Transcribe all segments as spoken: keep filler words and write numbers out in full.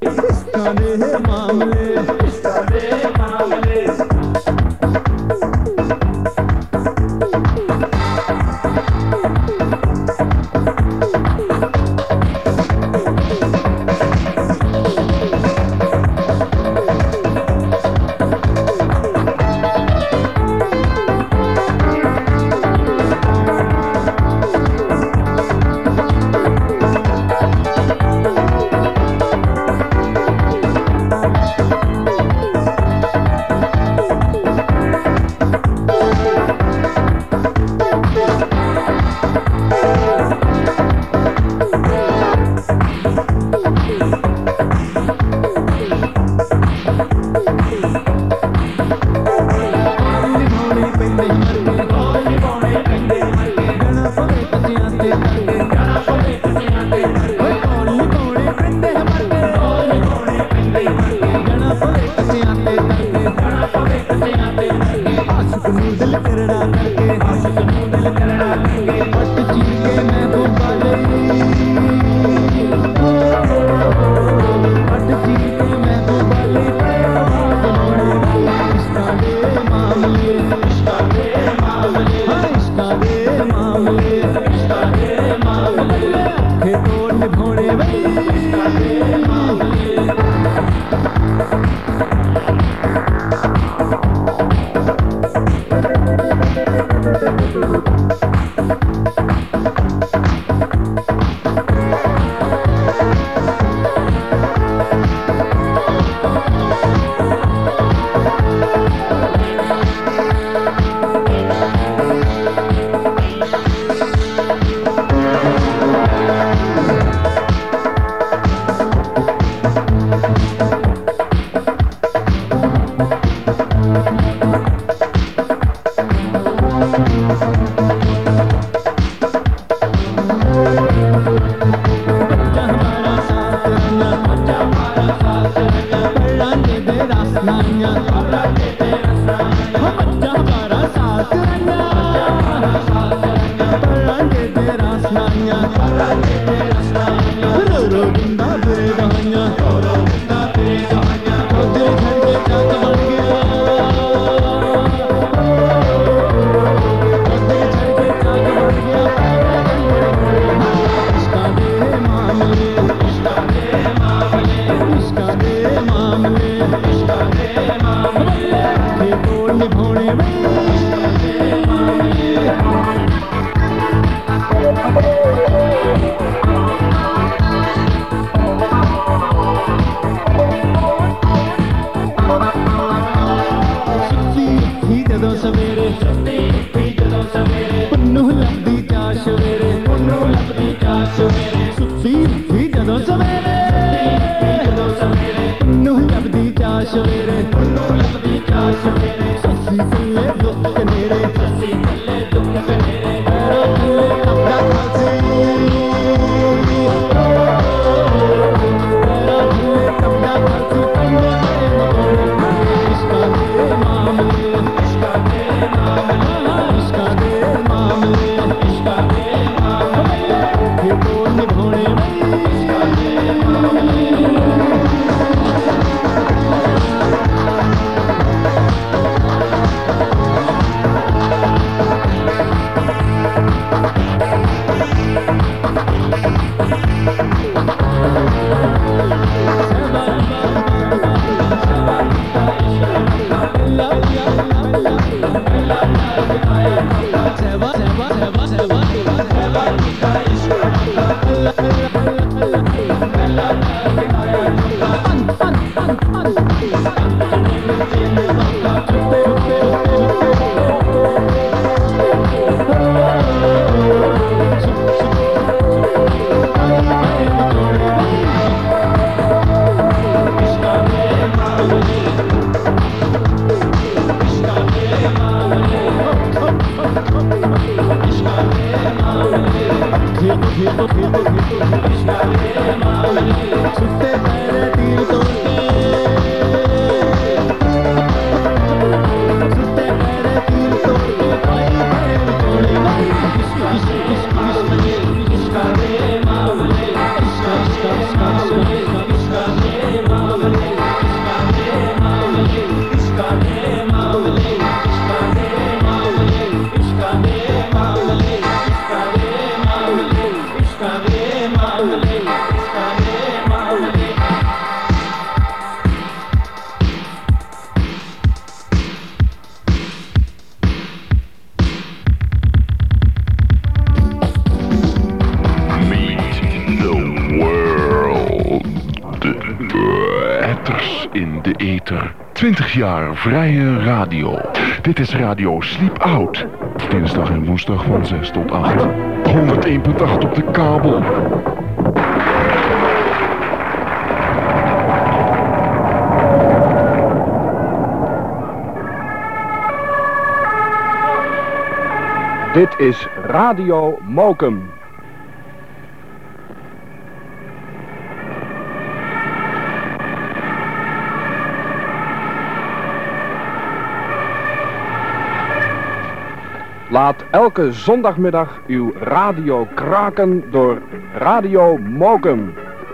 इश्क़ दे मामले, इश्क़ दे मामले। Iska, iska, iska, iska, iska, iska, iska, de ether. twintig jaar vrije radio. Dit is Radio Sleep Out. Dinsdag en woensdag van zes tot acht. honderdéén komma acht op de kabel. Dit is Radio Mokum. Laat elke zondagmiddag uw radio kraken door Radio Mokum.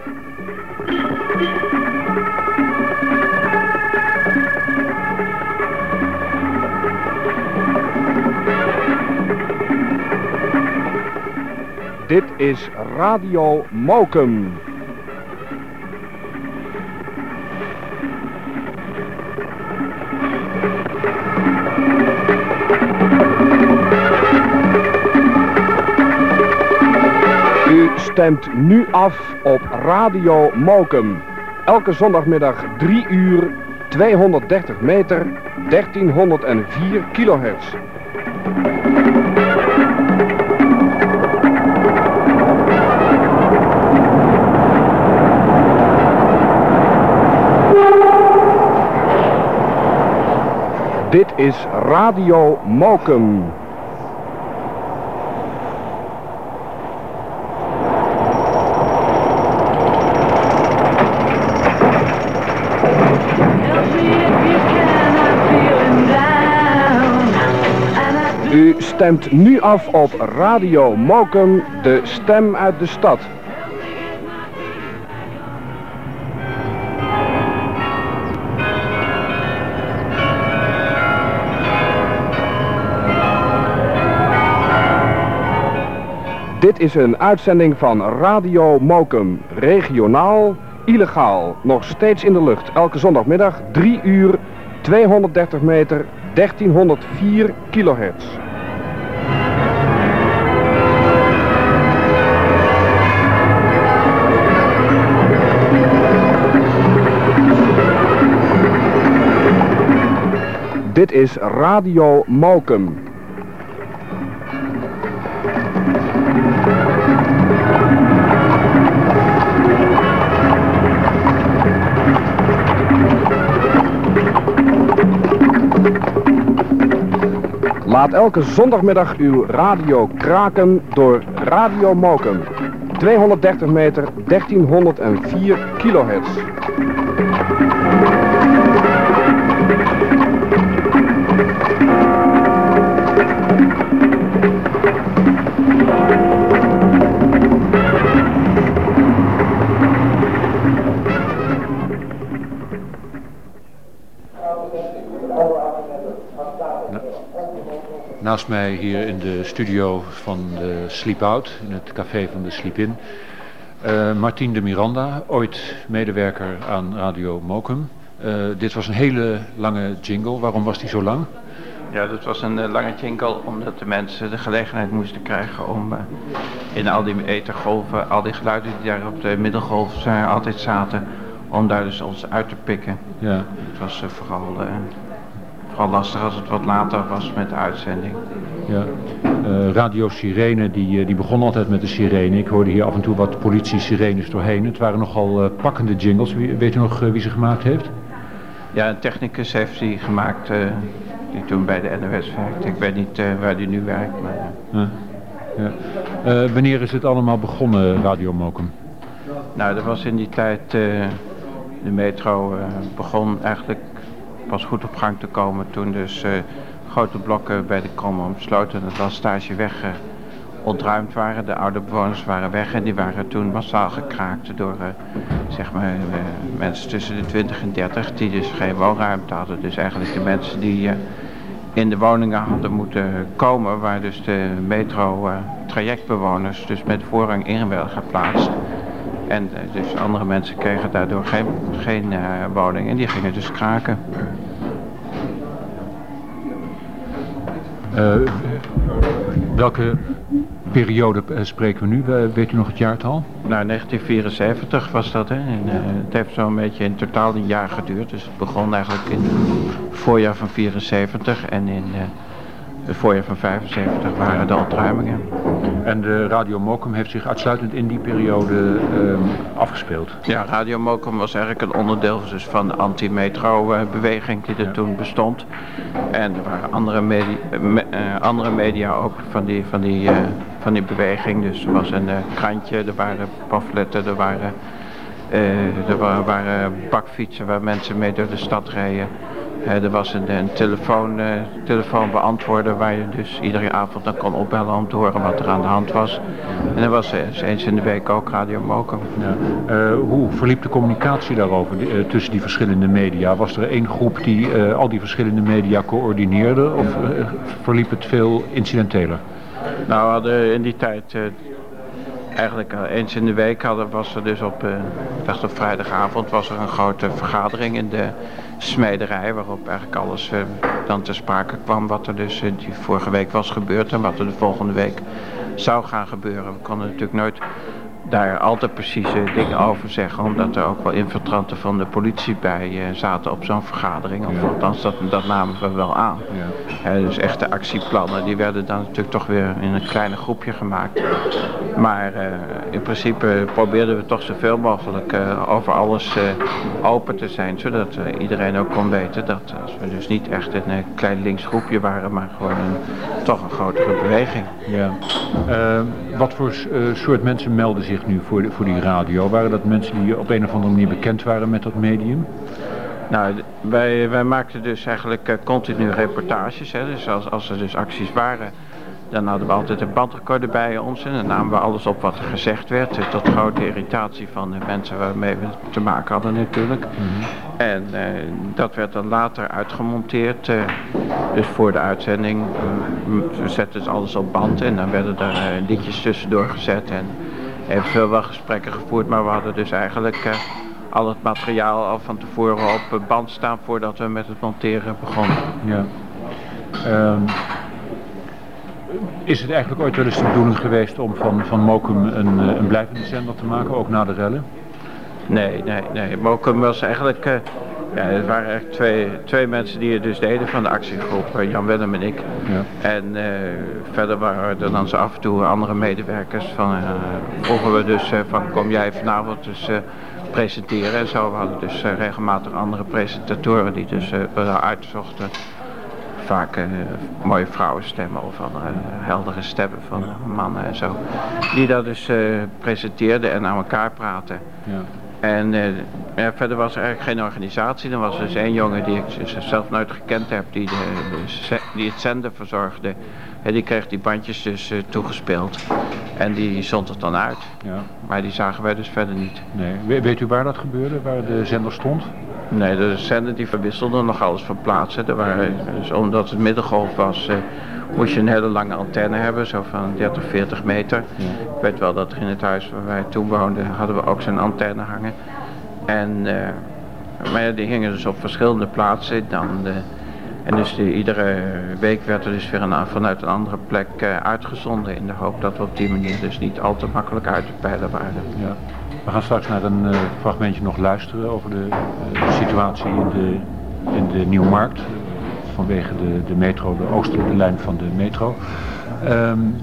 Dit is Radio Mokum. U stemt nu af op Radio Mokum. Elke zondagmiddag drie uur, tweehonderddertig meter, dertienhonderdvier kilohertz. Dit is Radio Mokum. U stemt nu af op Radio Mokum, de stem uit de stad. Dit is een uitzending van Radio Mokum, regionaal, illegaal, nog steeds in de lucht. Elke zondagmiddag drie uur, tweehonderddertig meter, dertienhonderdvier kilohertz. Dit is Radio Mokum. Laat elke zondagmiddag uw radio kraken door Radio Mokum. tweehonderddertig meter, dertienhonderdvier kilohertz. Naast mij hier in de studio van de Sleep Out, in het café van de Sleep In, uh, Martien de Miranda, ooit medewerker aan Radio Mokum. Uh, dit was een hele lange jingle. Waarom was die zo lang? Ja, dat was een uh, lange jingle omdat de mensen de gelegenheid moesten krijgen om uh, in al die ethergolven, al die geluiden die daar op de middelgolf uh, altijd zaten, om daar dus ons uit te pikken. Ja. Het was uh, vooral... Uh, Vooral lastig als het wat later was met de uitzending. Ja. Uh, Radio Sirene, die, die begon altijd met de sirene. Ik hoorde hier af en toe wat politie-sirenes doorheen. Het waren nogal uh, pakkende jingles. Wie, weet u nog uh, wie ze gemaakt heeft? Ja, een technicus heeft die gemaakt uh, die toen bij de N O S werkte. Ik weet niet uh, waar die nu werkt. Maar, uh. ja. Ja. Uh, wanneer is het allemaal begonnen, Radio Mokum? Nou, dat was in die tijd, uh, de metro uh, begon eigenlijk pas goed op gang te komen toen dus uh, grote blokken bij de Krommelsloot en het Lastageweg uh, ontruimd waren. De oude bewoners waren weg en die waren toen massaal gekraakt door uh, zeg maar, uh, mensen tussen de twintig en dertig die dus geen woonruimte hadden. Dus eigenlijk de mensen die uh, in de woningen hadden moeten komen, waar dus de metro uh, trajectbewoners dus met voorrang in werden geplaatst. En uh, dus andere mensen kregen daardoor geen, geen uh, woning en die gingen dus kraken. Uh, welke periode uh, spreken we nu? Uh, weet u nog het jaartal? Nou, negentien vierenzeventig was dat, hè. En, uh, het heeft zo'n beetje in totaal een jaar geduurd. Dus het begon eigenlijk in het voorjaar van vierenzeventig en in uh, het voorjaar van vijfenzeventig waren de ontruimingen. En de Radio Mokum heeft zich uitsluitend in die periode uh, afgespeeld? Ja, Radio Mokum was eigenlijk een onderdeel dus van de anti-metro-beweging die er ja. toen bestond. En er waren andere media, me, uh, andere media ook van die, van, die, uh, van die beweging. Dus er was een uh, krantje, er waren pamfletten, er waren, uh, er waren, waren bakfietsen waar mensen mee door de stad reden. Uh, er was een, een telefoon, uh, telefoonbeantwoorder waar je dus iedere avond dan kon opbellen om te horen wat er aan de hand was. En er was uh, eens in de week ook Radio Mokum. Ja. Uh, hoe verliep de communicatie daarover uh, tussen die verschillende media? Was er één groep die uh, al die verschillende media coördineerde of uh, verliep het veel incidenteler? Nou, we hadden in die tijd uh, eigenlijk uh, eens in de week hadden, was er dus op, uh, echt op vrijdagavond was er een grote vergadering in de smederij waarop eigenlijk alles uh, dan ter sprake kwam wat er dus uh, die vorige week was gebeurd en wat er de volgende week zou gaan gebeuren. We konden natuurlijk nooit daar altijd precieze dingen over zeggen, omdat er ook wel infiltranten van de politie bij uh, zaten op zo'n vergadering. Of ja. althans, dat, dat namen we wel aan. Ja. Uh, dus echte actieplannen, die werden dan natuurlijk toch weer in een kleine groepje gemaakt. Maar uh, in principe probeerden we toch zoveel mogelijk uh, over alles uh, open te zijn, zodat uh, iedereen ook kon weten dat uh, als we dus niet echt een uh, klein links groepje waren, maar gewoon een, toch een grotere beweging. Ja. Uh, wat voor uh, soort mensen melden zich nu voor, de, voor die radio? Waren dat mensen die op een of andere manier bekend waren met dat medium? Nou, wij, wij maakten dus eigenlijk uh, continu reportages. Hè. Dus als, als er dus acties waren, dan hadden we altijd een bandrecorder bij ons en dan namen we alles op wat er gezegd werd. Uh, tot grote irritatie van de mensen waarmee we te maken hadden natuurlijk. Mm-hmm. En uh, dat werd dan later uitgemonteerd. Uh, dus voor de uitzending, uh, we zetten dus alles op band en dan werden er uh, liedjes tussendoor gezet. En eventueel wel gesprekken gevoerd, maar we hadden dus eigenlijk uh, al het materiaal al van tevoren op band staan voordat we met het monteren begonnen. Ja. Um, is het eigenlijk ooit wel eens de bedoeling geweest om van, van Mokum een, een blijvende zender te maken, ook na de rellen? Nee, nee, nee. Mokum was eigenlijk, uh, ja, het waren eigenlijk twee, twee mensen die het dus deden van de actiegroep, uh, Jan Willem en ik. Ja. En uh, verder waren er dan zo af en toe andere medewerkers van, uh, vroegen we dus uh, van kom jij vanavond dus uh, presenteren en zo. We hadden dus uh, regelmatig andere presentatoren die dus uh, uitzochten. Vaak uh, mooie vrouwenstemmen of andere uh, heldere stemmen van mannen en zo. Die dat dus uh, presenteerden en aan elkaar praten. Ja. En uh, ja, verder was er eigenlijk geen organisatie. Er was dus één jongen die ik dus zelf nooit gekend heb, die, de, de, die het zender verzorgde. En die kreeg die bandjes dus uh, toegespeeld. En die zond het dan uit. Ja. Maar die zagen wij dus verder niet. Nee. Weet u waar dat gebeurde, waar de zender stond? Nee, de zender die verwisselde nog alles van plaatsen. Er waren, dus omdat het middengolf was, uh, moest je een hele lange antenne hebben, zo van dertig, veertig meter. Ja. Ik weet wel dat er in het huis waar wij toen woonden, hadden we ook zo'n antenne hangen. En, uh, maar ja, die hingen dus op verschillende plaatsen. Dan, uh, en dus die, iedere week werd er dus weer een, vanuit een andere plek uh, uitgezonden in de hoop dat we op die manier dus niet al te makkelijk uit te peilen waren. Ja. We gaan straks naar een uh, fragmentje nog luisteren over de uh, situatie in de, in de Nieuwmarkt. Uh, vanwege de, de metro, de oostelijke lijn van de metro. Um,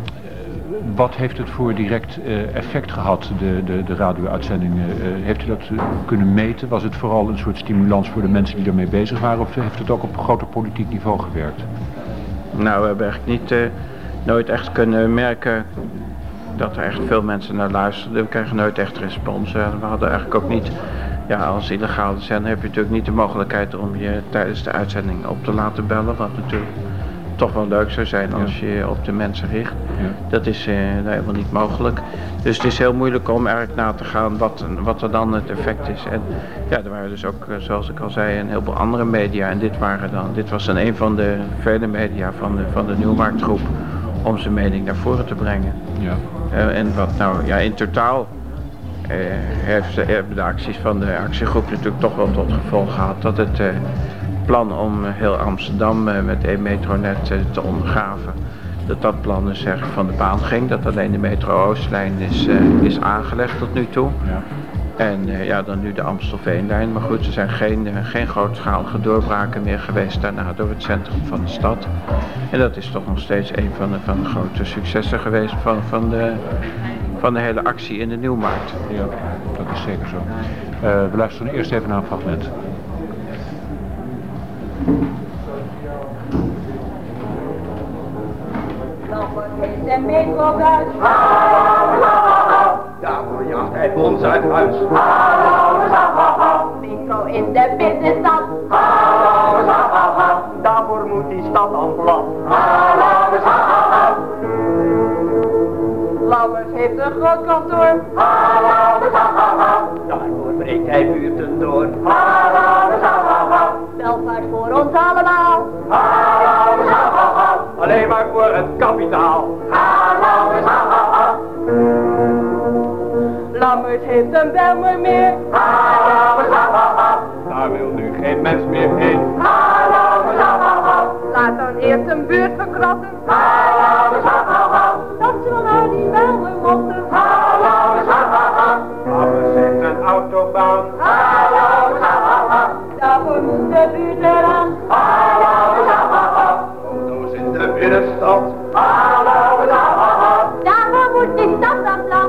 wat heeft het voor direct uh, effect gehad, de, de, de radio-uitzendingen? Uh, heeft u dat uh, kunnen meten? Was het vooral een soort stimulans voor de mensen die ermee bezig waren? Of heeft het ook op groter politiek niveau gewerkt? Nou, we hebben eigenlijk niet, uh, nooit echt kunnen merken dat er echt veel mensen naar luisterden. We kregen nooit echt respons. We hadden eigenlijk ook niet, ja, als illegale zender heb je natuurlijk niet de mogelijkheid om je tijdens de uitzending op te laten bellen. Wat natuurlijk toch wel leuk zou zijn als je je op de mensen richt. Ja. Dat is uh, helemaal niet mogelijk. Dus het is heel moeilijk om eigenlijk na te gaan wat, wat er dan het effect is. En ja, er waren dus ook, zoals ik al zei, een heleboel andere media. En dit, waren dan, dit was dan een van de vele media van de, van de Nieuwmarktgroep om zijn mening naar voren te brengen. Ja. Uh, en wat nou, ja, in totaal uh, heeft, hebben de acties van de actiegroep natuurlijk toch wel tot gevolg gehad dat het uh, plan om heel Amsterdam uh, met één metronet uh, te ondergraven. Dat dat plan dus zeg, van de baan ging, dat alleen de metro Oostlijn is, uh, is aangelegd tot nu toe. Ja. En uh, ja, dan nu de Amstelveenlijn. Maar goed, er zijn geen, uh, geen grootschalige doorbraken meer geweest daarna door het centrum van de stad. En dat is toch nog steeds een van de, van de grote successen geweest van, van, de, van de hele actie in de Nieuwmarkt. Ja, dat is zeker zo. Uh, we luisteren eerst even naar een fragment. De metrobuis. Daarvoor jaagt hij ons uit huis. Metro in de binnenstad. Daarvoor moet die stad aan plat. Lammers heeft een groot kantoor. Daarvoor breekt hij buurten door. Welvaart voor ons allemaal. Alleen maar voor het kapitaal. Lammers heeft een Belmer meer. Daar wil nu geen mens meer heen. Laat dan eerst een buurt verkratten. Dat ze wel naar die Belmer mochten. Lammers heeft een autobaan. Daarvoor moet de buurt eraan. Auto's in de binnenstad. Daarvoor moet die stad aan plan.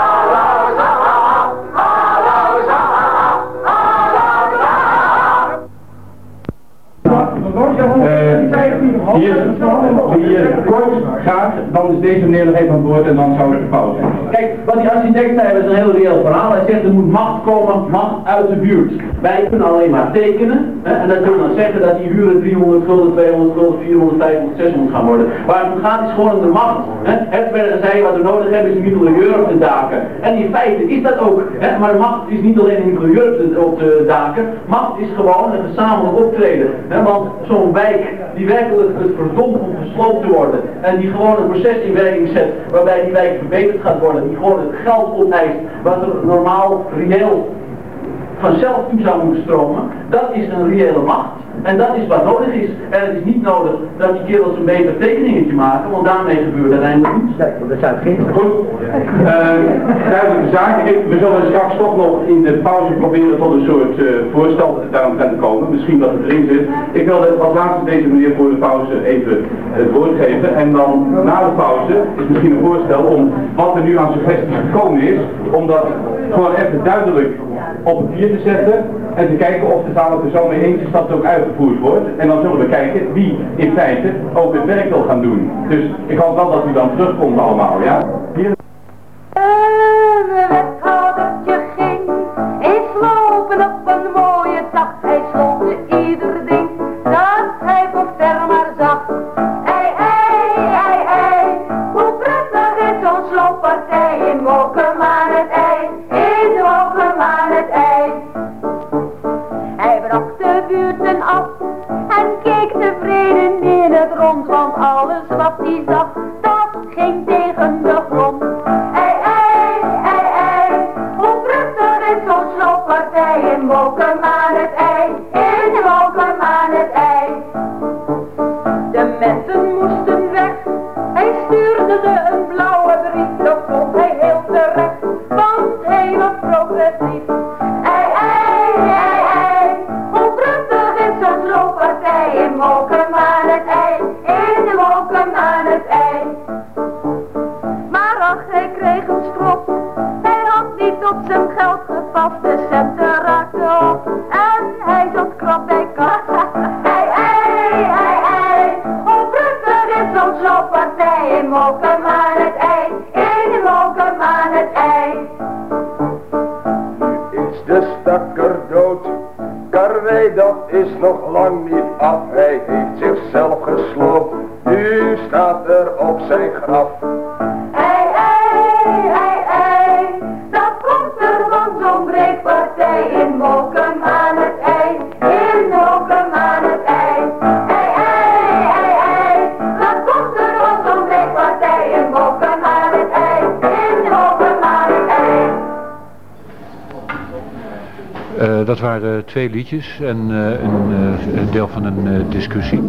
Uh, hier, hier kort gaat, dan is deze meneer nog even aan boord en dan zou het de pauze zijn. Kijk, wat die architect zei was een heel reëel verhaal. Hij zegt er moet macht komen, macht uit de buurt. Wij kunnen alleen maar tekenen. Hè, en dat wil dan zeggen dat die huren driehonderd gulden, tweehonderd gulden, vierhonderd, vijfhonderd, zeshonderd gaan worden. Waar het om gaat is gewoon om de macht. Hertzberger zei wat we nodig hebben is een mitrailleur op de daken. En in feite is dat ook. Hè, maar de macht is niet alleen een mitrailleur op de, op de daken. Macht is gewoon een gezamenlijk optreden. Hè, want zo'n wijk die werkelijk het verdomd om gesloopt te worden. En die gewoon een proces in werking zet waarbij die wijk verbeterd gaat worden. Die gewoon het geld opeist wat er normaal reëel vanzelf toe zou moeten stromen. Dat is een reële macht. En dat is wat nodig is. En het is niet nodig dat die kerels een beter tekeningetje maken, want daarmee gebeurt uiteindelijk niets. Dat zijn geen goed. Uh, duidelijke zaak. Ik, we zullen straks toch nog in de pauze proberen tot een soort uh, voorstel daaromtrent te komen. Misschien dat het erin zit. Ik wilde als laatste deze meneer voor de pauze even het woord geven. En dan na de pauze is misschien een voorstel om wat er nu aan suggesties gekomen is, om dat gewoon even duidelijk op papier te zetten en te kijken of de zaal het er zo mee eens is dat het ook uitgevoerd wordt. En dan zullen we kijken wie in feite ook het werk wil gaan doen. Dus ik hoop wel dat u dan terugkomt allemaal, ja? Hier... Een wethoudertje ging eens lopen op een mooie dag. Hij slootte ieder ding dat hij voor ver maar zag. Ei, ei, ei, ei, hoe prettig is zo'n slooppartij in Mokum aan het ei, in Mokum aan het ei. Hij bracht de buurten af en keek tevreden in het rond, want alles wat hij zag, dat ging tegen de grond. Ei, ei, ei, ei, hoe prettig is zo'n slooppartij in Mokum aan het ei, in Mokum aan het ei. De mensen moesten weg, hij stuurde ze een blauwe brief, dat vond hij heel terecht, want hij was progressief. Ei, ei, ei, ei, hoe prettig is zo'n slooppartij in Mokum aan het ei, in Mokum aan het ei. Maar ach, hij kreeg een strop, hij had niet op zijn geld gepast, de centen raakten op en hij zat krap bij kassa. Ei, ei, ei, ei, hoe prettig is zo'n slooppartij in Mokum aan het ei, in Mokum aan het ei. Is de stakker dood? Karwei, dat is nog lang niet af. Hij heeft zichzelf gesloopt, nu staat er op zijn graf. Ei, ei, ei, ei, dat komt er van zo'n breekpartij in Mokum aan het ei, in Mokum aan het ei. Ei, ei, ei, ei, dat komt er van zo'n breekpartij in Mokum aan het ei, in Mokum aan het ei. Uh, dat waren twee liedjes en uh, een, uh, een deel van een uh, discussie.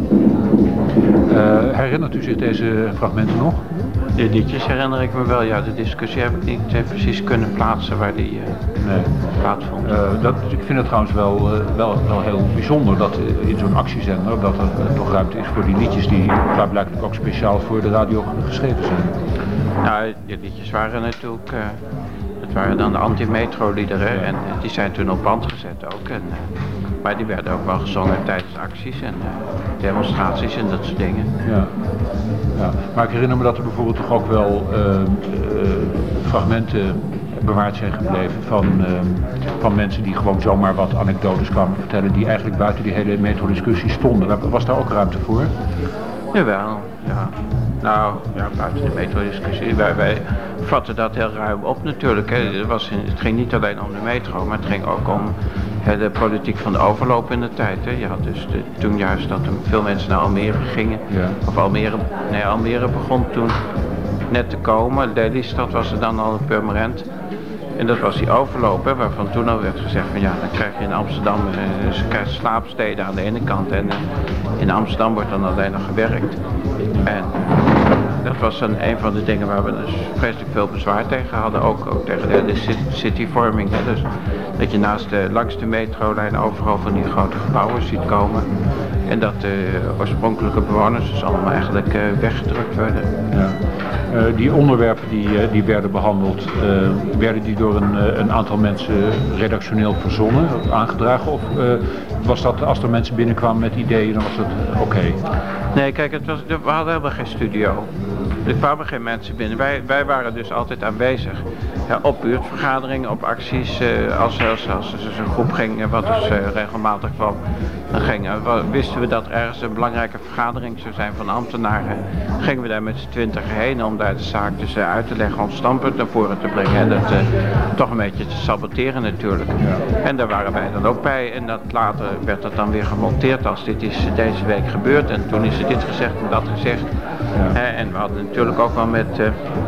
Uh, herinnert u zich deze fragmenten nog? De liedjes herinner ik me wel, ja. De discussie heb ik niet uh, precies kunnen plaatsen waar die uh, nee. plaatsvond. Uh, dat, ik vind het trouwens wel, uh, wel, wel heel bijzonder dat uh, in zo'n actiezender dat er uh, toch ruimte is voor die liedjes die klaarblijkelijk ook speciaal voor de radio geschreven zijn. Nou, die liedjes waren natuurlijk, uh, het waren dan de anti-metro-liederen ja. en uh, die zijn toen op band gezet ook. En, uh, maar die werden ook wel gezongen tijdens acties en uh, demonstraties en dat soort dingen. Ja. Ja. Maar ik herinner me dat er bijvoorbeeld toch ook wel uh, uh, fragmenten bewaard zijn gebleven van, uh, van mensen die gewoon zomaar wat anekdotes kwamen vertellen die eigenlijk buiten die hele metrodiscussie stonden. Was daar ook ruimte voor? Jawel, ja. Nou, ja, buiten de metrodiscussie. Wij, wij vatten dat heel ruim op natuurlijk. Hè. Het, was, het ging niet alleen om de metro, maar het ging ook om hè, de politiek van de overloop in de tijd. Hè. Je had dus de, toen juist dat er veel mensen naar Almere gingen. Ja. Of Almere, nee, Almere begon toen net te komen. Lelystad was er dan al permanent. En dat was die overloop, hè, waarvan toen al werd gezegd van ja, dan krijg je in Amsterdam, eh, ze krijgen slaapsteden aan de ene kant en eh, in Amsterdam wordt dan alleen nog gewerkt. En dat was dan een van de dingen waar we dus vreselijk veel bezwaar tegen hadden, ook, ook tegen de, de cityvorming. Hè, dus dat je naast de, langs de metrolijn overal van die grote gebouwen ziet komen. En dat de oorspronkelijke bewoners dus allemaal eigenlijk uh, weggedrukt werden. Ja. Uh, die onderwerpen die, uh, die werden behandeld, uh, werden die door een, uh, een aantal mensen redactioneel verzonnen, aangedragen? Of uh, was dat als er mensen binnenkwamen met ideeën, dan was dat uh, oké? Okay? Nee, kijk, het was, we hadden helemaal geen studio. Er kwamen geen mensen binnen. Wij, wij waren dus altijd aanwezig. Ja, op buurtvergaderingen, op acties. Uh, als, als, als er dus een groep ging, wat dus uh, regelmatig kwam, dan gingen, wisten we dat er ergens een belangrijke vergadering zou zijn van ambtenaren. Gingen we daar met z'n twintig heen om daar de zaak dus uh, uit te leggen, ons standpunt naar voren te brengen. En dat uh, toch een beetje te saboteren natuurlijk. Ja. En daar waren wij dan ook bij. En dat later werd dat dan weer gemonteerd als dit is deze week gebeurd. En toen is er dit gezegd en dat gezegd. Ja. Uh, en we hadden natuurlijk ook wel met, uh,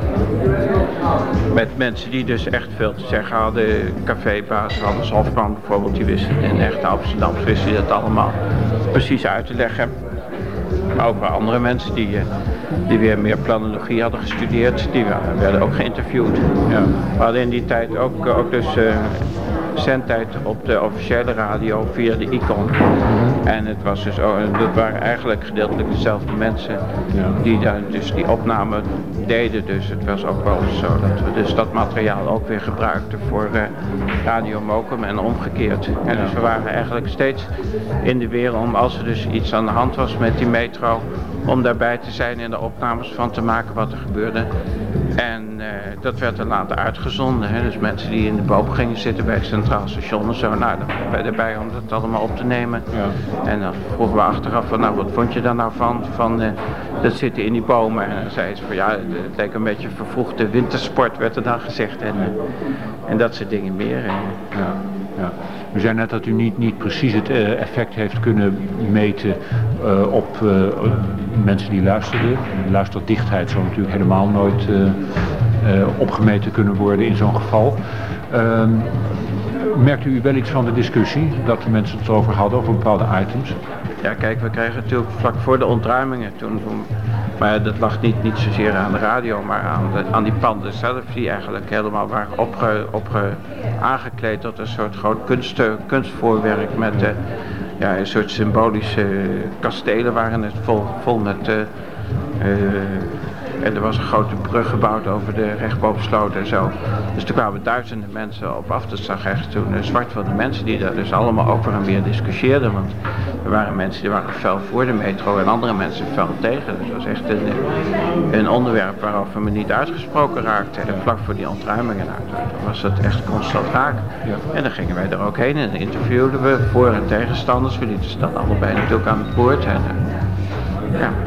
met mensen die dus echt veel te zeggen hadden. Cafébaas, Hans Hofman bijvoorbeeld, die wisten in echte Amsterdam, wisten die dat allemaal precies uit te leggen. Maar ook wel andere mensen die, uh, die weer meer planologie hadden gestudeerd, die werden ook geïnterviewd. Ja. We hadden in die tijd ook, ook dus uh, zendtijd op de officiële radio via de Icon. Mm-hmm. En het was dus, oh, dat waren eigenlijk gedeeltelijk dezelfde mensen ja. die daar dus die opname deden. Dus het was ook wel zo dat we dus dat materiaal ook weer gebruikten voor uh, Radio Mokum en omgekeerd. En ja. dus we waren eigenlijk steeds in de wereld om, als er dus iets aan de hand was met die metro, om daarbij te zijn en er opnames van te maken wat er gebeurde. En uh, dat werd er later uitgezonden. Hè. Dus mensen die in de boom gingen zitten bij het Centraal Station en zo, nou, dan waren wij erbij om dat allemaal op te nemen. Ja. En dan vroegen we achteraf van, nou, wat vond je daar nou van? Van uh, dat zitten in die bomen. En dan zei ze van, ja, het leek een beetje vervroegde wintersport, werd er dan gezegd. En, uh, en dat soort dingen meer. En, ja. Ja. U zei net dat u niet, niet precies het uh, effect heeft kunnen meten uh, op uh, mensen die luisterden. Luisterdichtheid zou natuurlijk helemaal nooit uh, uh, opgemeten kunnen worden in zo'n geval. Uh, merkte u wel iets van de discussie, dat de mensen het erover hadden, over bepaalde items? Ja, kijk, we kregen natuurlijk vlak voor de ontruimingen toen, maar dat lag niet, niet zozeer aan de radio, maar aan, de, aan die panden zelf, die eigenlijk helemaal waren opge, opge, aangekleed tot een soort groot kunst, kunstvoorwerk met uh, ja, een soort symbolische kastelen waren het vol, vol met uh, uh, en er was een grote brug gebouwd over de rechtboversloot en zo. Dus er kwamen duizenden mensen op af. Dat zag echt toen uh, zwart van de mensen die daar dus allemaal over en weer discussieerden. Want er waren mensen die waren fel voor de metro en andere mensen fel tegen. Dus het was echt een, een onderwerp waarover men niet uitgesproken raakte. En vlak voor die ontruimingen nou, was het echt constant raak. Ja. En dan gingen wij er ook heen en interviewden we voor- en tegenstanders. We lieten ze dan allebei natuurlijk aan het woord. En, uh, ja.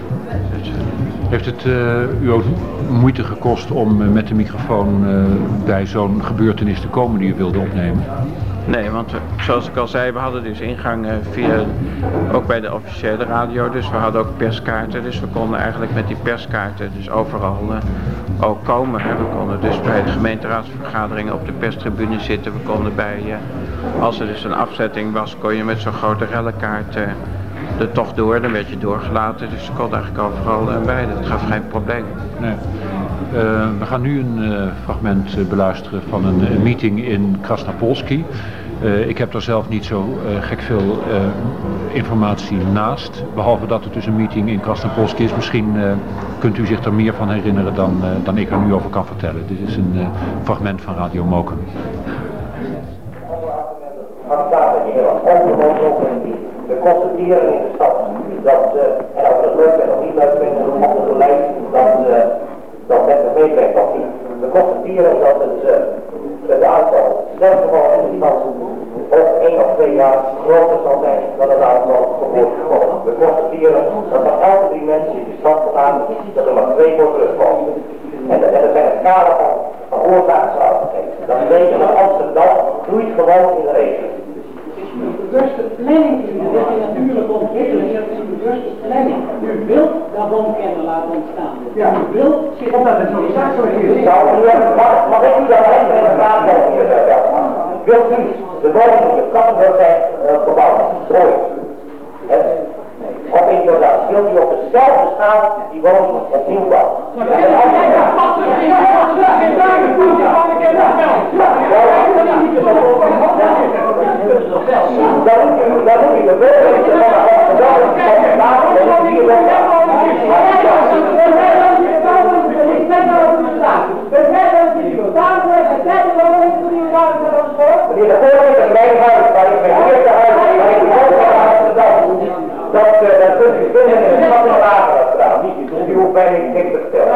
Heeft het uh, u ook moeite gekost om uh, met de microfoon uh, bij zo'n gebeurtenis te komen die u wilde opnemen? Nee, want we, zoals ik al zei, we hadden dus ingang uh, via, ook bij de officiële radio, dus we hadden ook perskaarten, dus we konden eigenlijk met die perskaarten dus overal uh, ook komen. Hè. We konden dus bij de gemeenteraadsvergaderingen op de perstribune zitten, we konden bij, uh, als er dus een afzetting was, kon je met zo'n grote rellenkaart uh, er toch door, dan werd je doorgelaten, dus je kon eigenlijk overal uh, bij, dat gaf geen probleem. Nee. Uh, we gaan nu een uh, fragment uh, beluisteren van een uh, meeting in Krasnapolski. Uh, ik heb daar zelf niet zo uh, gek veel uh, informatie naast, behalve dat het dus een meeting in Krasnapolski is. Misschien uh, kunt u zich er meer van herinneren dan, uh, dan ik er nu over kan vertellen. Dit is een uh, fragment van Radio Mokum. We constateren in de stad dat, uh, en of het leuk bent of niet leuk bent, dan moet het gelijk dat, uh, dat met de meekrijgt of niet. We constateren dat het, uh, het aantal sterfgevallen in de stad over één of twee jaar groter zal zijn dan het aantal geboortegevallen. We constateren dat er elke drie mensen in de stad gaan, dat er maar twee voor terugkomen. En, en dat zijn het kader van, van oorzaakzaligheid. Dat betekent dat Amsterdam groeit gewoon in de regio. Bewuste planning in de natuurlijke ontwikkeling is een bewuste planning. U wilt dat woonkennen laten ontstaan. Ja. U wilt zich dat het zo is. Mag ik u dan even in de vraag stellen? Wilt u de woning op de Kattenburg zijn gebouwd? Mooi. Of inderdaad, wilt u op dezelfde schaal die woning opnieuw bouwen? Dan moet u, dan moet u de burgemeester van de Meneer de voorzitter, mijn huis, waar ik mijn eerste huis, waar ik mijn eerste huis dat, uh, dat kunt u vinden in de stad van Waterstraat. U hoeft mij niks te vertellen.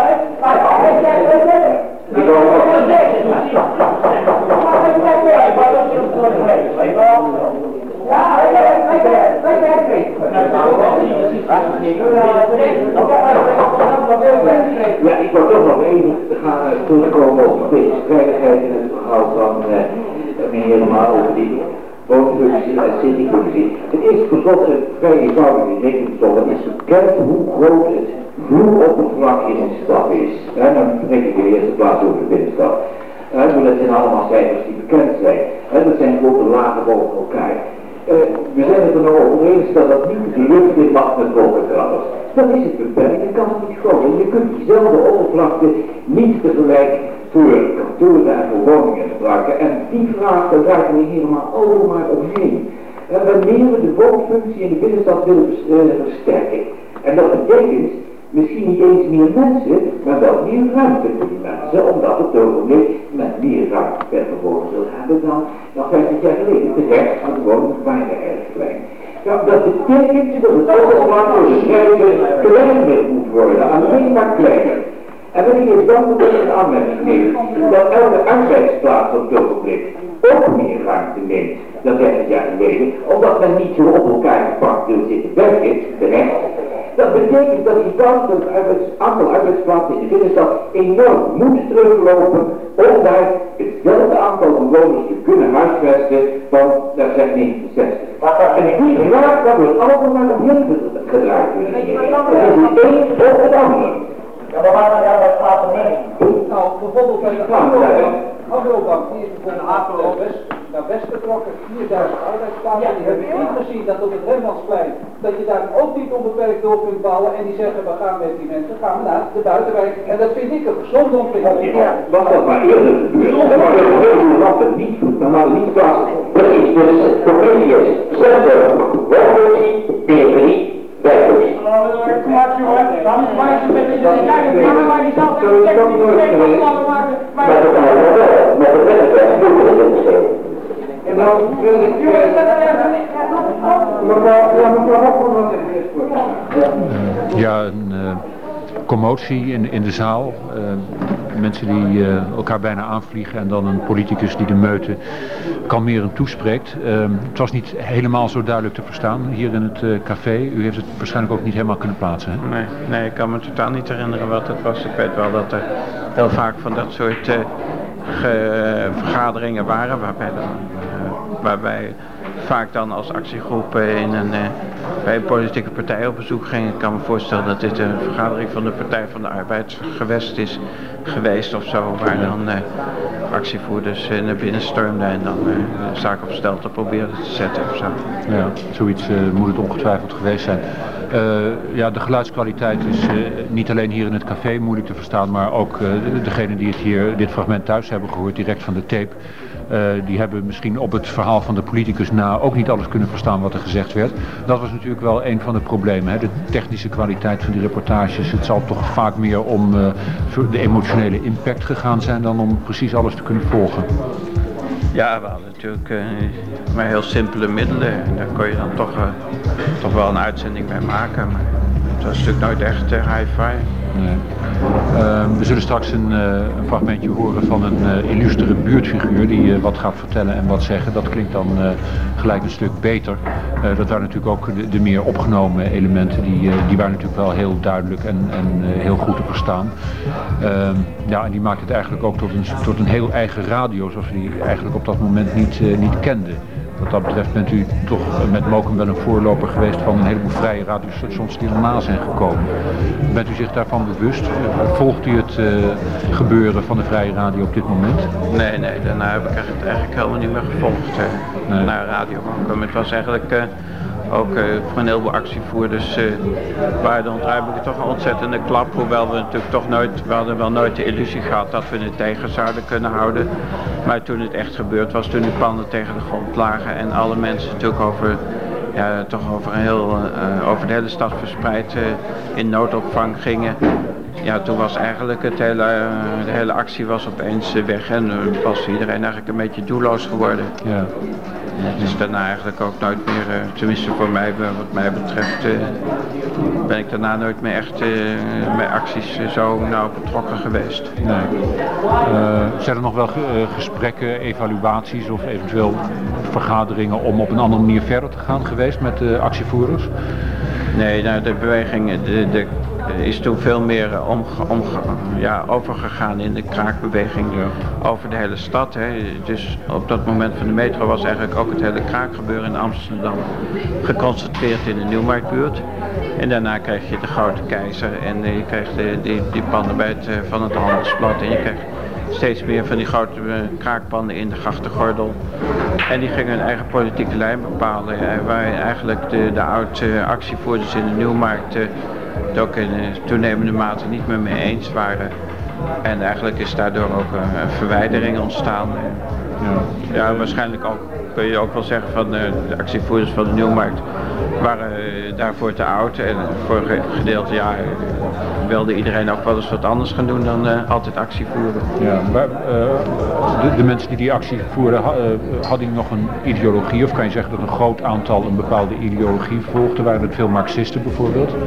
Ja, ik wil toch nog even gaan uh, terugkomen op deze veiligheid in het verhaal van uh, meneer helemaal over die woonfunctie en cityfunctie. Het is tenslotte een vrij eenvoudige rekensom. Het is bekend hoe groot het vloeroppervlak in een stad is. En dan spreek ik in de eerste plaats over de binnenstad. Uh, maar dat zijn allemaal cijfers die bekend zijn. En dat zijn grote lagen boven elkaar. Uh, we zijn het er nog over eens dat dat niet de lucht in mag met wolkenkrabbers. Dat is het beperkt, dat kan het niet groter. Je kunt diezelfde oppervlakte niet tegelijk voor kantoren en voor woningen gebruiken. En die vraag, daar draait we helemaal allemaal omheen. Uh, wanneer we de woonfunctie in de binnenstad willen uh, versterken. En dat betekent misschien niet eens meer mensen, maar wel meer ruimte voor die mensen, omdat het ogenblik met meer ruimte per bewoner wil hebben dan nog vijftig jaar geleden. De rest van de woningen waren erg klein. Ja, dat betekent dat het oppervlak voor de schrijven kleiner moet worden, alleen maar kleiner. En wanneer je dan bijvoorbeeld een aanmerking neemt dat elke arbeidsplaats op het ogenblik ook meer ruimte neemt dan dertig jaar geleden, omdat men niet zo op elkaar gepakt wil zitten werken, terecht. Dat betekent dat die kans van het aantal arbeidsplaatsen in de binnenstad enorm moet teruglopen om daar hetzelfde aantal bewoners te kunnen huisvesten van, daar zijn negentien zestig. En die vraag, dat wordt allemaal maar nog heel gedraaid. Het is niet één of het ander. Ja, maar waar dan bij plaatsen mee? Nou, bijvoorbeeld bij de Agrobank, die is bijvoorbeeld Apeldoorn West naar West getrokken, vierduizend arbeidsplaatsen. Die hebben ingezien dat op het Rembrandtsplein, dat je daar ook niet onbeperkt door kunt bouwen. En die zeggen, we gaan met die mensen, gaan we naar de buitenwijk. En dat vind ik een gezonde ontwikkeling. Ja, was dat maar eerder gebeurd. Dat was een hele land niet goed, maar niet was. Precies, dus provincies, centrum, woonfunctie, periferie, werkfunctie. Maar dan maak je met de kijken, maar die zal het niet maken. Maar dat kan wel wel, met de wettenweg moet je het besteden. En dan wil ik... Ja, een uh, commotie in, in de zaal. Uh, mensen die uh, elkaar bijna aanvliegen en dan een politicus die de meute kalmerend toespreekt. Uh, het was niet helemaal zo duidelijk te verstaan hier in het uh, café. U heeft het waarschijnlijk ook niet helemaal kunnen plaatsen, hè? Nee, nee, ik kan me totaal niet herinneren wat het was. Ik weet wel dat er heel vaak van dat soort uh, ge, vergaderingen waren waarbij dan uh, waarbij vaak dan als actiegroep in een, uh, bij een politieke partij op bezoek ging. Ik kan me voorstellen dat dit een vergadering van de Partij van de Arbeid gewest is geweest of zo, waar dan uh, actievoerders uh, naar binnen stormden en dan uh, de zaak op stelte probeerden te zetten of zo. Ja, zoiets uh, moet het ongetwijfeld geweest zijn. Uh, ja, de geluidskwaliteit is uh, niet alleen hier in het café moeilijk te verstaan, maar ook uh, degenen die het hier, dit fragment thuis hebben gehoord, direct van de tape. Uh, die hebben misschien op het verhaal van de politicus na ook niet alles kunnen verstaan wat er gezegd werd. Dat was natuurlijk wel een van de problemen, hè? De technische kwaliteit van die reportages. Het zal toch vaak meer om uh, de emotionele impact gegaan zijn dan om precies alles te kunnen volgen. Ja, we hadden natuurlijk uh, maar heel simpele middelen. En daar kon je dan toch, uh, toch wel een uitzending bij maken. Maar het was natuurlijk nooit echt uh, hi-fi. Nee. Uh, we zullen straks een, uh, een fragmentje horen van een uh, illustere buurtfiguur die uh, wat gaat vertellen en wat zeggen. Dat klinkt dan uh, gelijk een stuk beter. Uh, dat waren natuurlijk ook de, de meer opgenomen elementen, die, uh, die waren natuurlijk wel heel duidelijk en, en uh, heel goed te verstaan. Uh, ja, en die maakt het eigenlijk ook tot een, tot een heel eigen radio, zoals we die eigenlijk op dat moment niet, uh, niet kenden. Wat dat betreft bent u toch met Mokum wel een voorloper geweest van een heleboel vrije radiostations die erna zijn gekomen. Bent u zich daarvan bewust? Volgt u het uh, gebeuren van de vrije radio op dit moment? Nee, nee, daarna heb ik het eigenlijk helemaal niet meer gevolgd uh, nee. naar Radio Mokum. Het was eigenlijk uh, ook uh, voor een heleboel actievoerders uh, waren de ontruimingen toch een ontzettende klap. Hoewel we natuurlijk toch nooit, we hadden wel nooit de illusie gehad dat we het tegen zouden kunnen houden. Maar toen het echt gebeurd was, toen die panden tegen de grond lagen en alle mensen natuurlijk over, ja, toch over, een heel, uh, over de hele stad verspreid uh, in noodopvang gingen. Ja, toen was eigenlijk het hele, uh, de hele actie was opeens uh, weg en uh, was iedereen eigenlijk een beetje doelloos geworden. Ja. Dus daarna eigenlijk ook nooit meer, uh, tenminste voor mij, wat mij betreft, uh, ben ik daarna nooit meer echt uh, met acties uh, zo nauw betrokken geweest. Nee. Uh, zijn er nog wel uh, gesprekken, evaluaties of eventueel vergaderingen om op een andere manier verder te gaan geweest met uh, actievoerders? Nee, nou, de beweging de, de, is toen veel meer omge, omge, ja, overgegaan in de kraakbeweging ja. over de hele stad. Hè. Dus op dat moment van de metro was eigenlijk ook het hele kraakgebeuren in Amsterdam geconcentreerd in de Nieuwmarktbuurt. En daarna kreeg je de Grote Keizer en je kreeg de, die, die panden bij het, van het Handelsblad en je kreeg steeds meer van die grote uh, kraakpanden in de grachtengordel. En die gingen hun eigen politieke lijn bepalen, uh, waar eigenlijk de, de oud-actievoerders in de Nieuwmarkt uh, het ook in uh, toenemende mate niet meer mee eens waren. En eigenlijk is daardoor ook uh, een verwijdering ontstaan. Ja, ja, waarschijnlijk ook, kun je ook wel zeggen van uh, de actievoerders van de Nieuwmarkt waren uh, daarvoor te oud. En voor een gedeelte ja, wilde iedereen ook wel eens wat anders gaan doen dan uh, altijd actie voeren. Ja, maar uh, de, de mensen die die actie voerden, uh, hadden die nog een ideologie? Of kan je zeggen dat een groot aantal een bepaalde ideologie volgde? Waren het veel Marxisten bijvoorbeeld?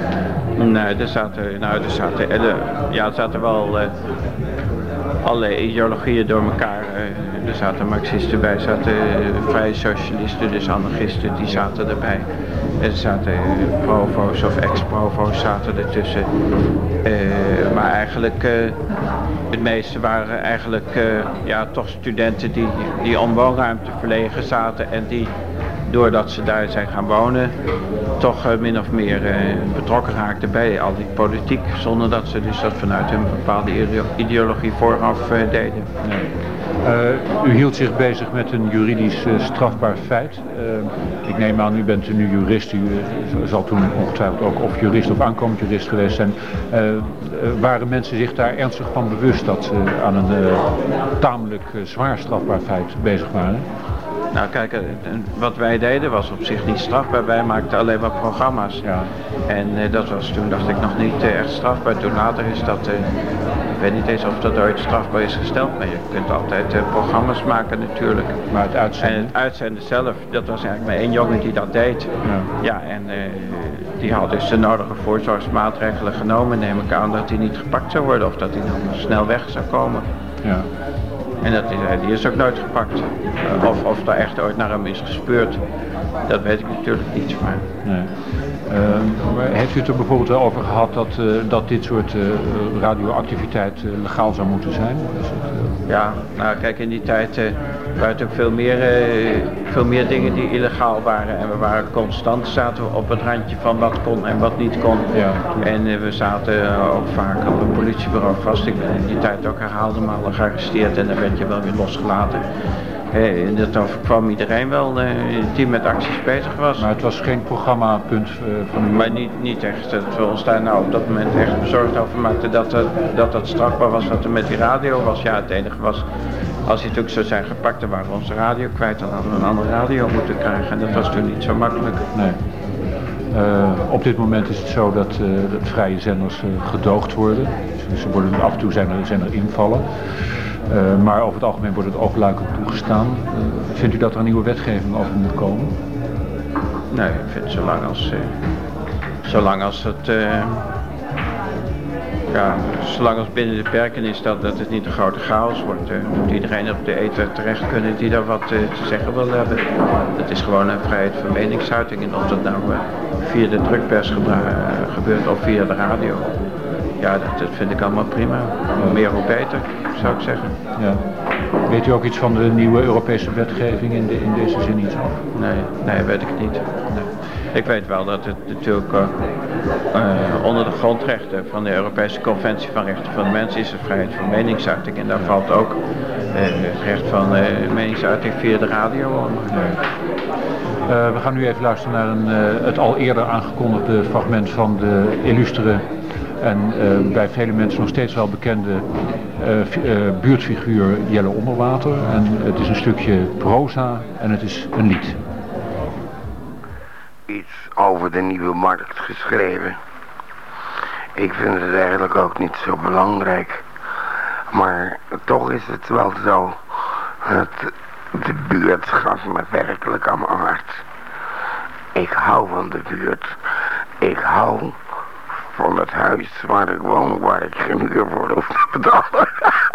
Nee, er zaten, nou, er zaten, ja, er zaten wel uh, allerlei ideologieën door elkaar. Uh, er zaten Marxisten bij, er zaten uh, vrije socialisten, dus anarchisten, die zaten erbij. Er zaten uh, provo's of ex-provo's zaten ertussen. Uh, maar eigenlijk, uh, het meeste waren eigenlijk uh, ja, toch studenten die, die om woonruimte verlegen zaten en die, doordat ze daar zijn gaan wonen, toch uh, min of meer uh, betrokken raakten bij al die politiek, zonder dat ze dus dat vanuit hun bepaalde ideologie vooraf uh, deden. Nee. Uh, u hield zich bezig met een juridisch uh, strafbaar feit. Uh, ik neem aan, u bent nu jurist, u uh, zal toen ongetwijfeld ook of jurist of aankomend jurist geweest zijn. Uh, uh, waren mensen zich daar ernstig van bewust dat ze aan een uh, tamelijk uh, zwaar strafbaar feit bezig waren? Nou kijk, wat wij deden was op zich niet strafbaar, wij maakten alleen maar programma's. Ja. En uh, dat was toen, dacht ik, nog niet uh, echt strafbaar. Toen later is dat, uh, ik weet niet eens of dat ooit strafbaar is gesteld, maar je kunt altijd uh, programma's maken natuurlijk. Maar het uitzenden? En het uitzenden zelf, dat was eigenlijk maar één jongen die dat deed. Ja, ja en uh, die had dus de nodige voorzorgsmaatregelen genomen, neem ik aan dat hij niet gepakt zou worden of dat hij dan snel weg zou komen. Ja. En dat is, die is ook nooit gepakt. Uh, of, of daar echt ooit naar hem is gespeurd, dat weet ik natuurlijk niet. Maar... Nee. Uh, maar heeft u het er bijvoorbeeld wel over gehad dat, uh, dat dit soort uh, radioactiviteit uh, legaal zou moeten zijn? Het, uh... Ja, nou kijk, in die tijd uh, waren natuurlijk veel meer, uh, veel meer dingen die illegaal waren. En we waren constant, zaten we op het randje van wat kon en wat niet kon. Ja. En uh, we zaten uh, ook vaak op een politiebureau vast. Ik ben in die tijd ook herhaalde malen gearresteerd en dan werd je wel weer losgelaten. Hey, en dat overkwam iedereen wel uh, die met acties bezig was. Maar het was geen programmapunt uh, van u? Maar niet, niet echt. Dat we ons daar nou op dat moment echt bezorgd over maakten dat dat, dat dat strafbaar was wat er met die radio was. Ja, het enige was, als hij natuurlijk zou zijn gepakt, dan waren we onze radio kwijt. Dan hadden we een andere radio moeten krijgen en dat was toen niet zo makkelijk. Nee. Uh, op dit moment is het zo dat, uh, dat vrije zenders uh, gedoogd worden. Dus ze worden, af en toe zijn er, zijn er invallen. Uh, maar over het algemeen wordt het oogluikend toegestaan. Uh, vindt u dat er een nieuwe wetgeving over moet komen? Nee, ik vind zolang als, uh, zolang als het, uh, ja, zolang als binnen de perken is dat, dat het niet een grote chaos wordt, uh, moet iedereen op de ether terecht kunnen die daar wat uh, te zeggen wil hebben. Het is gewoon een vrijheid van meningsuiting en of dat nou uh, via de drukpers gebra- uh, gebeurt of via de radio. Ja, dat, dat vind ik allemaal prima. Hoe meer hoe beter, zou ik zeggen. Ja. Weet u ook iets van de nieuwe Europese wetgeving in, de, in deze zin iets over? Nee, nee, weet ik niet. Nee. Ik weet wel dat het natuurlijk uh, uh, onder de grondrechten van de Europese Conventie van Rechten van de Mens is de vrijheid van meningsuiting. En daar valt ook uh, het recht van uh, meningsuiting via de radio onder. Uh, we gaan nu even luisteren naar een, uh, het al eerder aangekondigde fragment van de illustere en uh, bij vele mensen nog steeds wel bekende uh, uh, buurtfiguur Jelle Onderwater. En het is een stukje proza en het is een lied. Iets over de Nieuwe Markt geschreven. Ik vind het eigenlijk ook niet zo belangrijk. Maar toch is het wel zo dat de buurt gaat me werkelijk aan mijn hart. Ik hou van de buurt. Ik hou van het huis waar ik woon, waar ik geen huur voor hoef te betalen.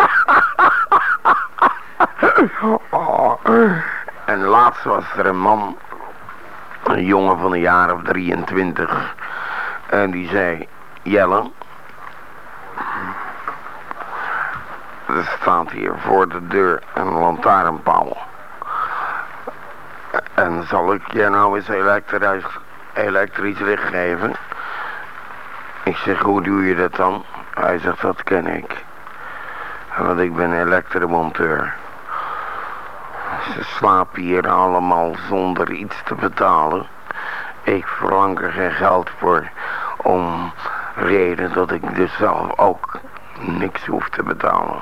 Oh. En laatst was er een man, een jongen van een jaar of drieëntwintig, en die zei: Jelle, er staat hier voor de deur een lantaarnpaal. En zal ik je nou eens elektrisch, elektrisch licht geven? Ik zeg: hoe doe je dat dan? Hij zegt: dat ken ik. Want ik ben elektromonteur. Ze slapen hier allemaal zonder iets te betalen. Ik verlang er geen geld voor, om reden dat ik dus zelf ook niks hoef te betalen.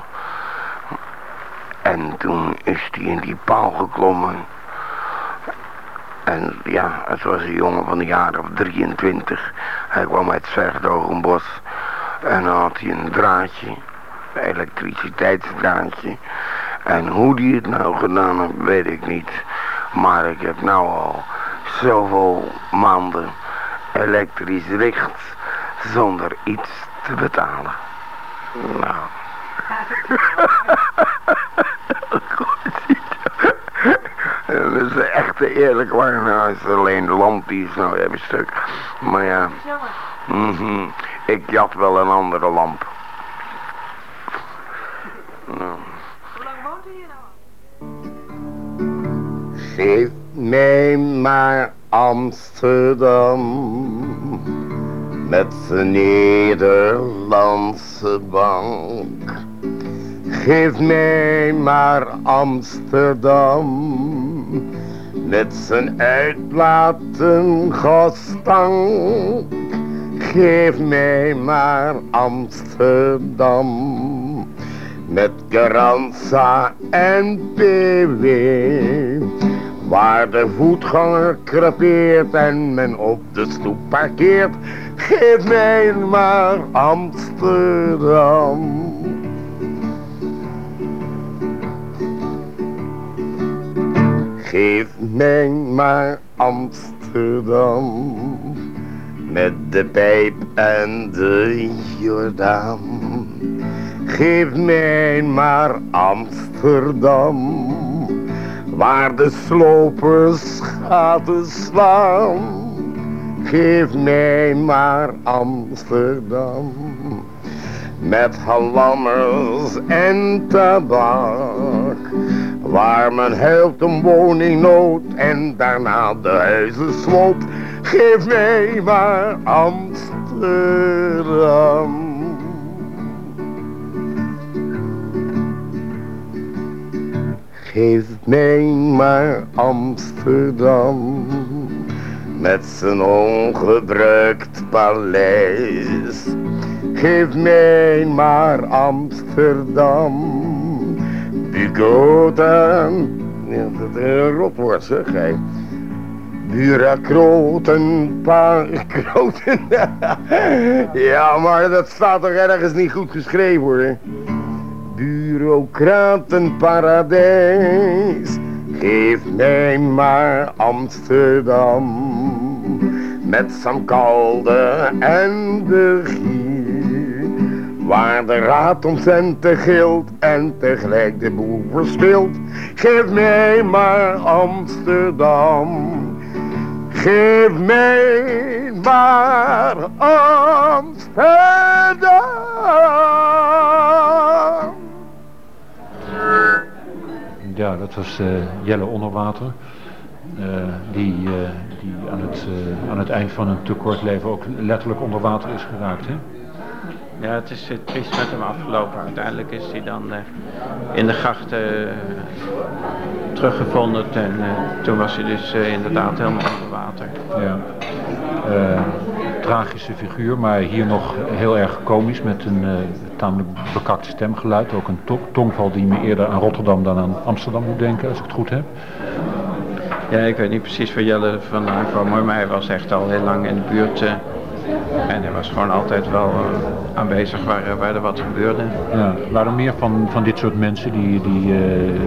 En toen is hij in die paal geklommen. En ja, het was een jongen van een jaar of drieëntwintig. Hij kwam uit Zwergdogenbos. En dan had hij een draadje, een elektriciteitsdraadje. En hoe die het nou gedaan heeft, weet ik niet. Maar ik heb nou al zoveel maanden elektrisch licht zonder iets te betalen. Nou. Dat is echt eerlijk waar. Nou is alleen de lamp die is nou even stuk. Maar ja. Mm-hmm. Ik jat wel een andere lamp. Nou. Hoe lang woont u hier nou? Geef mij maar Amsterdam met zijn Nederlandse bank. Geef mij maar Amsterdam met zijn uitlaten gastank. Geef mij maar Amsterdam met Carranza en P W, waar de voetganger crepeert en men op de stoep parkeert. Geef mij maar Amsterdam. Geef mij maar Amsterdam met de pijp en de Jordaan. Geef mij maar Amsterdam, waar de slopers gaten slaan. Geef mij maar Amsterdam, met halammers en tabak, waar men helpt een woningnood en daarna de huizen sloopt. Geef mij maar Amsterdam. Geef mij maar Amsterdam, met zijn ongebruikt paleis. Geef mij maar Amsterdam, die groten, ja, dat is een rotwoord zeg hij. Bureaucraten, paar groten. Ja, maar dat staat toch ergens niet goed geschreven hoor. Bureaucratenparadijs, geef mij maar Amsterdam, met Sam Kalde en de Gier, waar de raad om centen gilt en tegelijk de boel verspilt. Geef mij maar Amsterdam, geef mij maar Amsterdam. Ja, dat was uh, Jelle Onderwater, uh, die, uh, die aan, het, uh, aan het eind van een te kort leven ook letterlijk onder water is geraakt, hè? Ja, het is uh, triest met hem afgelopen. Uiteindelijk is hij dan uh, in de grachten uh, teruggevonden en uh, toen was hij dus uh, inderdaad helemaal onder water. Ja. Uh, tragische figuur, maar hier nog heel erg komisch met een uh, tamelijk bekakt stemgeluid. Ook een to tongval die me eerder aan Rotterdam dan aan Amsterdam moet denken, als ik het goed heb. Ja, ik weet niet precies waar Jelle vandaan kwam, maar hij was echt al heel lang in de buurt. Uh, en hij was gewoon altijd wel uh, aanwezig waar, waar er wat gebeurde. Ja, waren er meer van, van dit soort mensen die, die, uh,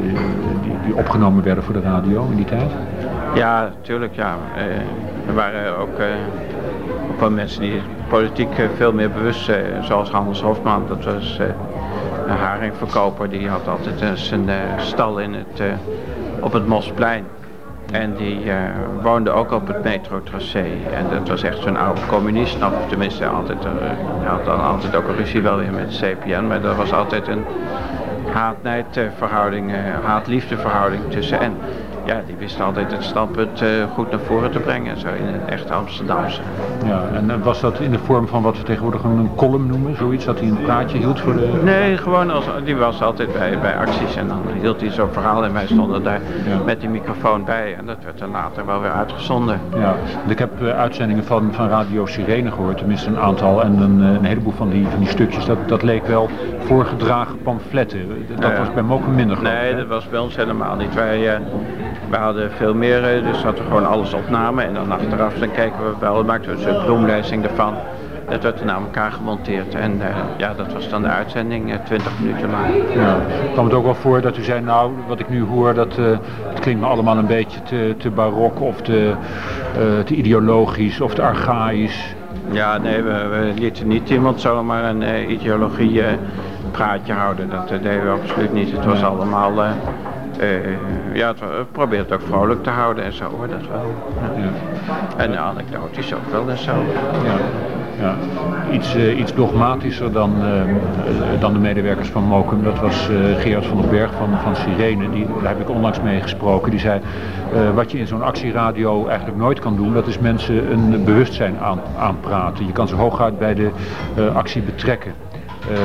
die, die opgenomen werden voor de radio in die tijd? Ja, natuurlijk ja. Uh, er waren ook uh, ook wel mensen die politiek uh, veel meer bewust zijn, uh, zoals Hans Hofman. Dat was uh, een haringverkoper, die had altijd uh, zijn uh, stal in het, uh, op het Mosplein. En die uh, woonde ook op het metrotracé. En dat was echt zo'n oude communist. Of tenminste, altijd, uh, hij had dan altijd ook een ruzie wel weer met de C P N. Maar er was altijd een haat-nijd verhouding, uh, haat-liefde verhouding tussen. En ja, die wist altijd het standpunt uh, goed naar voren te brengen. Zo in een echt Amsterdamse. Ja, en uh, was dat in de vorm van wat we tegenwoordig een column noemen? Zoiets dat hij een praatje hield voor de... Nee, gewoon als, die was altijd bij, bij acties en dan hield hij zo'n verhaal en wij stonden daar ja. met die microfoon bij. En dat werd dan later wel weer uitgezonden. Ja, ik heb uh, uitzendingen van, van Radio Sirene gehoord, tenminste een aantal. En een, een heleboel van die, van die stukjes, dat, dat leek wel voorgedragen pamfletten. Dat ja. was bij Mokum minder groot. Nee, hè? Dat was bij ons helemaal niet. Wij... Uh, We hadden veel meer, dus hadden we gewoon alles opnamen en dan achteraf dan kijken we wel, maakten we een bloemlezing ervan. Dat werd naar elkaar gemonteerd en uh, ja, dat was dan de uitzending, uh, twintig minuten lang. Ja. Kwam het ook wel voor dat u zei, nou, wat ik nu hoor, dat uh, het klinkt me allemaal een beetje te, te barok of te, uh, te ideologisch of te archaïs? Ja, nee, we, we lieten niet iemand zomaar een uh, ideologie uh, praatje houden, dat uh, deden we absoluut niet. Het was ja. allemaal... Uh, Uh, ja, het, we proberen het ook vrolijk te houden en zo hoor, dat wel. Ja. Ja. En de anekdotisch ook wel en zo. Ja. Ja. Iets, uh, iets dogmatischer dan, uh, dan de medewerkers van Mokum, dat was uh, Gerard van den Berg van, van Sirene, die, daar heb ik onlangs mee gesproken. Die zei, uh, wat je in zo'n actieradio eigenlijk nooit kan doen, dat is mensen een bewustzijn aan, aanpraten. Je kan ze hooguit bij de uh, actie betrekken. Uh,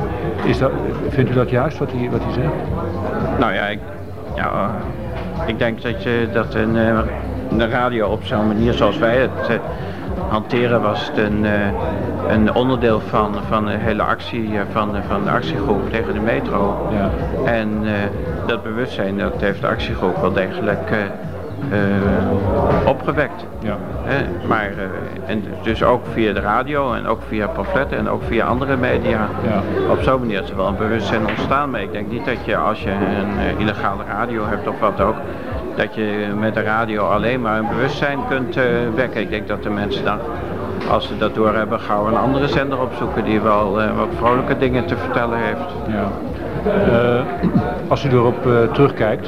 is dat, vindt u dat juist wat hij, wat hij zegt? Nou ja, ik, ja, uh, ik denk dat, je, dat een, uh, een radio op zo'n manier zoals wij het uh, hanteren was het een, uh, een onderdeel van, van de hele actie uh, van, van de actiegroep tegen de metro. Ja. En uh, dat bewustzijn dat heeft de actiegroep wel degelijk uh, uh, opgewekt. Ja. Uh, maar uh, en dus ook via de radio en ook via pamfletten en ook via andere media. Ja. Op zo'n manier is er wel een bewustzijn ontstaan. Maar ik denk niet dat je als je een uh, illegale radio hebt of wat ook, dat je met de radio alleen maar een bewustzijn kunt uh, wekken. Ik denk dat de mensen dan, als ze dat doorhebben, gauw een andere zender opzoeken die wel uh, wat vrolijke dingen te vertellen heeft. Ja. Uh, als u erop uh, terugkijkt,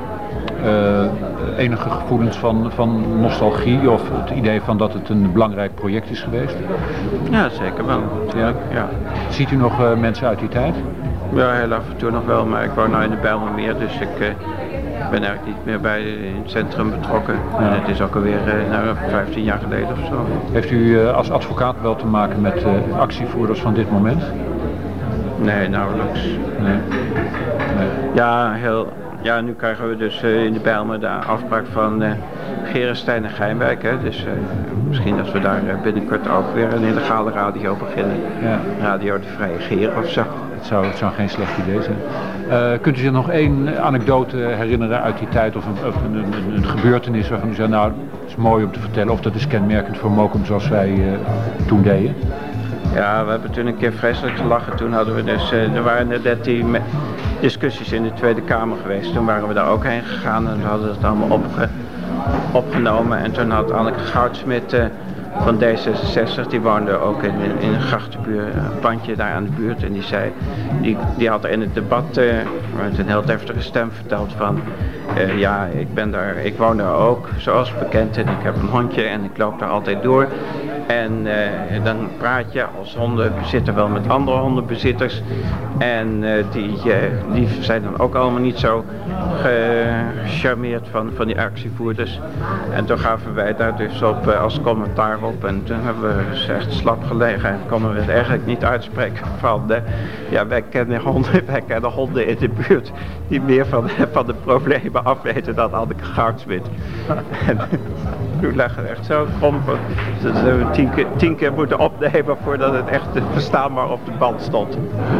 uh, enige gevoelens van, van nostalgie of het idee van dat het een belangrijk project is geweest? Ja, zeker wel. Ja. Ja. Ziet u nog uh, mensen uit die tijd? Ja, heel af en toe nog wel, maar ik woon nou in de Bijlmermeer, dus ik uh, ben eigenlijk niet meer bij in het centrum betrokken. Ja. En het is ook alweer uh, nou, vijftien jaar geleden of zo. Heeft u uh, als advocaat wel te maken met uh, actievoerders van dit moment? Nee, nauwelijks. Nee. Nee. Ja, heel, ja, nu krijgen we dus uh, in de Bijlmer de afspraak van uh, Gerenstein en Geinwijk. Hè, dus uh, misschien dat we daar uh, binnenkort ook weer een illegale radio beginnen. Ja. Radio de Vrije Geer of zo. Het zou, het zou geen slecht idee zijn. Uh, kunt u zich nog één anekdote herinneren uit die tijd of een, of een, een, een gebeurtenis waarvan u zei, nou, dat is mooi om te vertellen of dat is kenmerkend voor Mokum zoals wij uh, toen deden? Ja, we hebben toen een keer vreselijk gelachen. Toen hadden we dus, uh, er waren net die discussies in de Tweede Kamer geweest. Toen waren we daar ook heen gegaan en we hadden het allemaal opge, opgenomen. En toen had Anneke Goudsmit uh, van D zesenzestig, die woonde ook in, in, in een grachtenbuurt, een pandje daar aan de buurt. En die zei, die, die had in het debat uh, met een heel deftige stem verteld van... Uh, ja, ik ben daar, ik woon daar ook, zoals bekend, en ik heb een hondje en ik loop daar altijd door. En uh, dan praat je als hondenbezitter wel met andere hondenbezitters. En uh, die, uh, die zijn dan ook allemaal niet zo gecharmeerd van, van die actievoerders. En toen gaven wij daar dus op uh, als commentaar op. En toen hebben we dus echt slap gelegen en konden we het eigenlijk niet uitspreken van... Uh, ja, wij kennen honden, wij kennen honden in de buurt die meer van, van de problemen afweten dan Anneke Goudsmit. En toen leggen we echt zo krom. Dat we tien keer, tien keer moeten opnemen voordat het echt verstaanbaar op de band stond.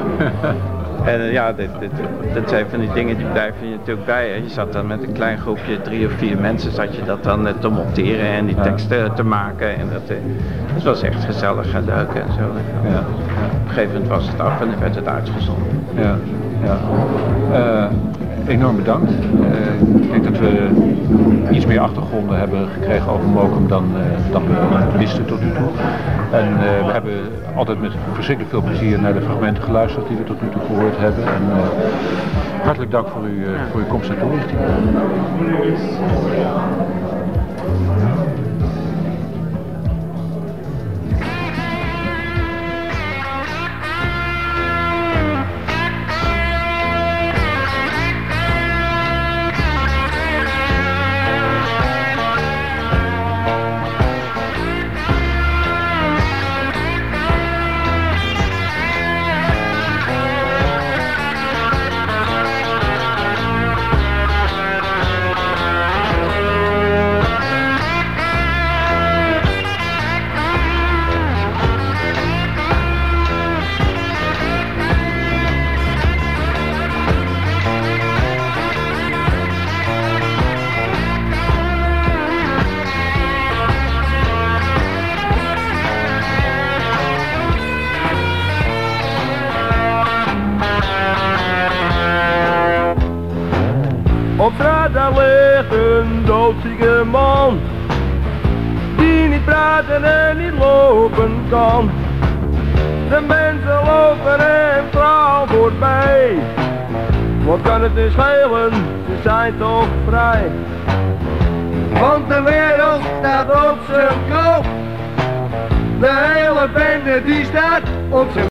En uh, ja, dit, dit, dit zijn van die dingen die blijven je natuurlijk bij. Hè. Je zat dan met een klein groepje, drie of vier mensen, zat je dat dan uh, te monteren en die teksten te maken. En dat, uh, dat was echt gezellig en leuk en zo. Ja. Op een gegeven moment was het af en dan werd het uitgezonden. Ja, ja. Uh, enorm bedankt. Uh, ik denk dat we iets meer achtergronden hebben gekregen over Mokum dan, uh, dan we wisten tot nu toe. En uh, we hebben altijd met verschrikkelijk veel plezier naar de fragmenten geluisterd die we tot nu toe gehoord hebben. En uh, hartelijk dank voor, u, uh, voor uw komst en toelichting. Op straat daar ligt een doodzieke man, die niet praten en niet lopen kan. De mensen lopen hem trouw voorbij. Wat kan het dus schelen, ze zijn toch vrij. Want de wereld staat op zijn kop, de hele bende die staat op zijn